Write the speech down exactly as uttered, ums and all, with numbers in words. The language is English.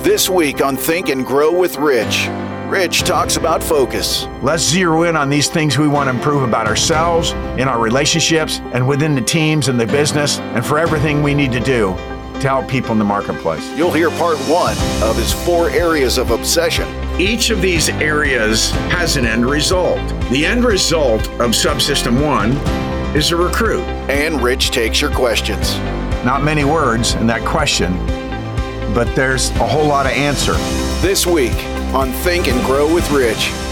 This week on Think and Grow with Rich, Rich talks about focus. Let's zero in on these things we want to improve about ourselves, in our relationships, and within the teams and the business, and for everything we need to do to help people in the marketplace. You'll hear part one of his four areas of obsession. Each of these areas has an end result. The end result of subsystem one is a recruit. And Rich takes your questions. Not many words in that question, but there's a whole lot of answer. This week on Think and Grow with Rich.